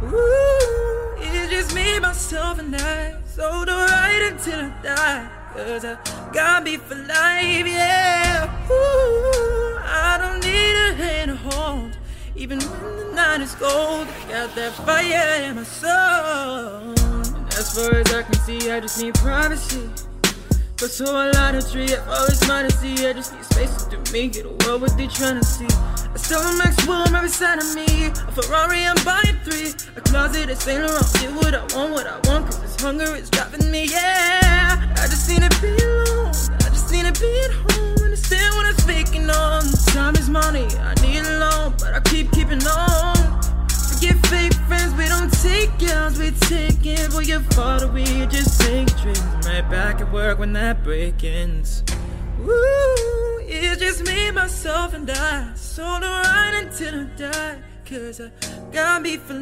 Ooh, it's just me, myself, and I. So don't ride until I die, 'cause I got me for life, yeah. Ooh, I don't need a hand to hold, even when the night is cold. I got that fire in my soul. And as far as I can see, I just need privacy. But so a lot of tree, I've always wanted to see. I just need space to do me, get a world what they trying to see. I still a Maxwell right beside of me. A Ferrari, I'm buying 3. A closet at Saint Laurent. Get what I want, 'cause this hunger is driving me, yeah. I just need to be alone, I just need to be at home. Understand what I'm speaking on. Time is money, I need a loan, but I keeping on. Forget fake friends, we don't take girls, we take it. For your father, we just take trips. I'm right back at work when that break ends. Ooh, it's just me, myself, and I. So don't ride until I die, 'cause I got me for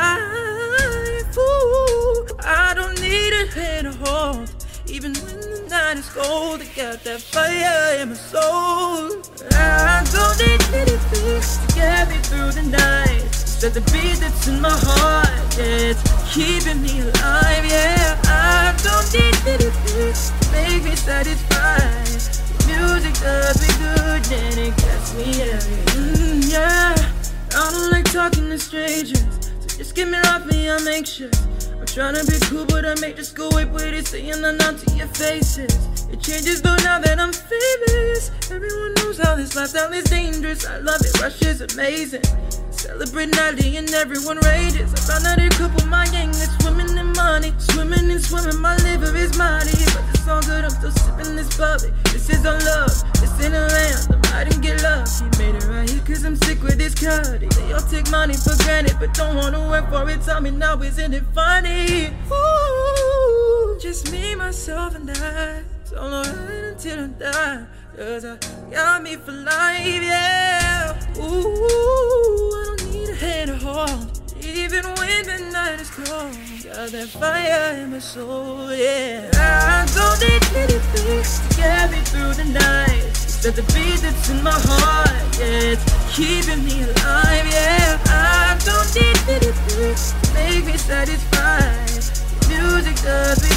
life. Ooh, I don't need a hand to hold, even when the night is cold. I got that fire in my soul. I don't need anything to get me through the night. It's the beat that's in my heart, yeah, it's keeping me alive, yeah. I don't need anything to make me satisfied. Music does me good, then it gets me every, yeah. I don't like talking to strangers, so just get me off me, I'm anxious. I'm trying to be cool, but I may just go away with it, saying I'm not to your faces. It changes though now that I'm famous. Everyone knows how this lifestyle is dangerous. I love it, rush is amazing. Celebrate nightly and everyone rages. I found out a couple of my gang that's swimming in money. Swimming and swimming, my liver is mighty. But it's all good, I'm still sipping this bubbly. This is our love, this ain't a land. I didn't get love, he made it right here 'cause I'm sick with this cutty. They all take money for granted, but don't wanna work for it. Tell me now, isn't it funny? Ooh, just me, myself, and I. So I'll ride until I die, 'cause I got me for life, yeah. Ooh, I don't need a hand to hold, even when the night is cold. Got that fire in my soul, yeah. I don't need anything to get me through the night. It's the beat that's in my heart, yeah, it's keeping me alive, yeah. I don't need anything to make me satisfied. Music does me